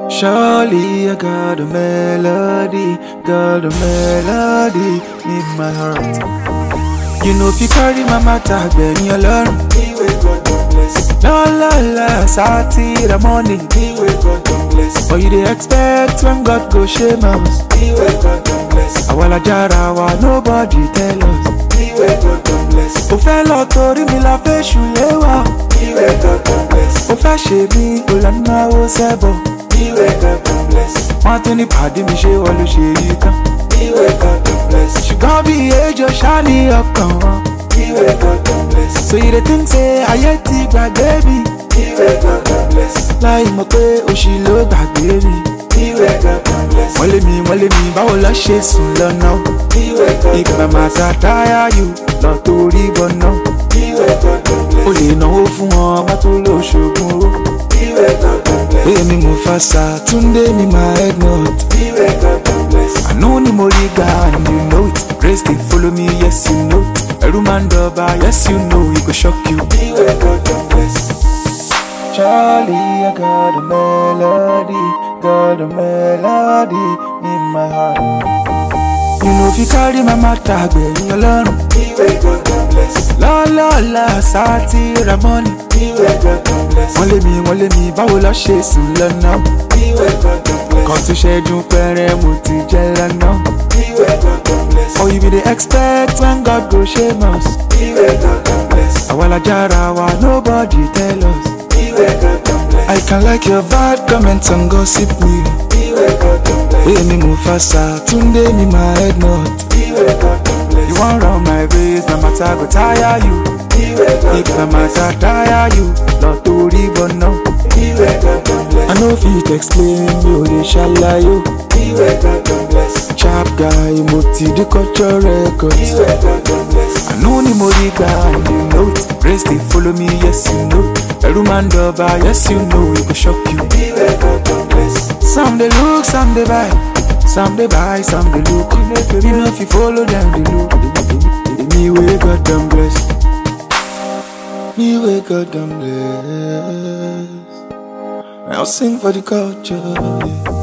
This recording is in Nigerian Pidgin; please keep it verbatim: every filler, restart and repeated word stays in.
Surely I got a melody, got a melody in my heart. You know if you carry my matter, then you learn. He will God don't bless. La la la, Sati the morning. He will God don't bless. But you dey expect when God go shame us. He will God don't bless. Awala jarawa, nobody tell us. He will God don't bless. Ó fẹ́ lọ torí mi la fẹ́ ṣùlẹ́wà. He will God don't bless. Ó fẹ́ ṣe mí, ó lọ náwó sẹ́bọ̀. He will God don't bless. Wọ́n tún ní pàdé mi ṣé wọ́n ló ṣe yí tán. He will God don't bless. Ṣùgbọ́n bí ejò ṣá ní ọkàn wọn. He will God don't bless. So you dey think say ayé ti gbàgbé mi. He will God don't bless. Láì mọ̀ pé òṣì ló gbàgbé mi. He will God don't bless. Wọ́n lé mi, wọ́n lé mi, báwo lọ ṣe sùn lọ́nà? He will God If na don't bless. matter tire you, lọ torí bọ̀nà. He will God don't O bless. lè náwó fún wọn, má tó lọ ṣògùn owó. He will God don't bless. Bóyá mi mo fa sa, Túndé mi máa head note. He will God don't bless. Àánú ni mo rí gbà and you know it. Grace dey follow me, yes you know it. Ẹ̀rù máa ń dọ̀ba, yes you know it go shock you. He will God don't bless. Charlie, I got a melody, got a melody in my heart. You know if you carry my matter, gbẹ̀yìn ọlọ́run. He will God don't bless. Lọ́lọ́lá Sátì Ramoni. He will God don't bless. Wọ́n lé mi, wọ́n lé mi, báwo lọ ṣe sùn lọ́nà? He will God don't Kan bless. tún ṣẹ́jú pẹ́rẹ́ mo ti jẹ́ lọ́nà. He will God don't bless. Oh, you be the expect when God go shame us. He will God don't bless. Awala jarawa, nobody tell us. He will God don't bless. I can like your bad comments and gossip me. He will God don't bless. Oye mi mo fasa, Túndé mi my head note. He will God don't bless. You want run my race, na matter go tire you. He will God If na don't bless. matter tire you, not to ribbon now. He will God don't bless. I know fit explain you, they shall lie you. He will God don't bless. Sharp guy, mo ti di culture He records. will God don't bless. I know ni mo rí gbà and you know it. Grace dey follow me, yes you know. Ẹ̀rù máa ń dọ̀ba, yes you know, it go shock you. He will God don't bless. Some they look, some they buy. Some they buy, some they look. You know if you follow them, they look. Me way God them bless. Me way God them bless. I'll sing for the culture. Yeah.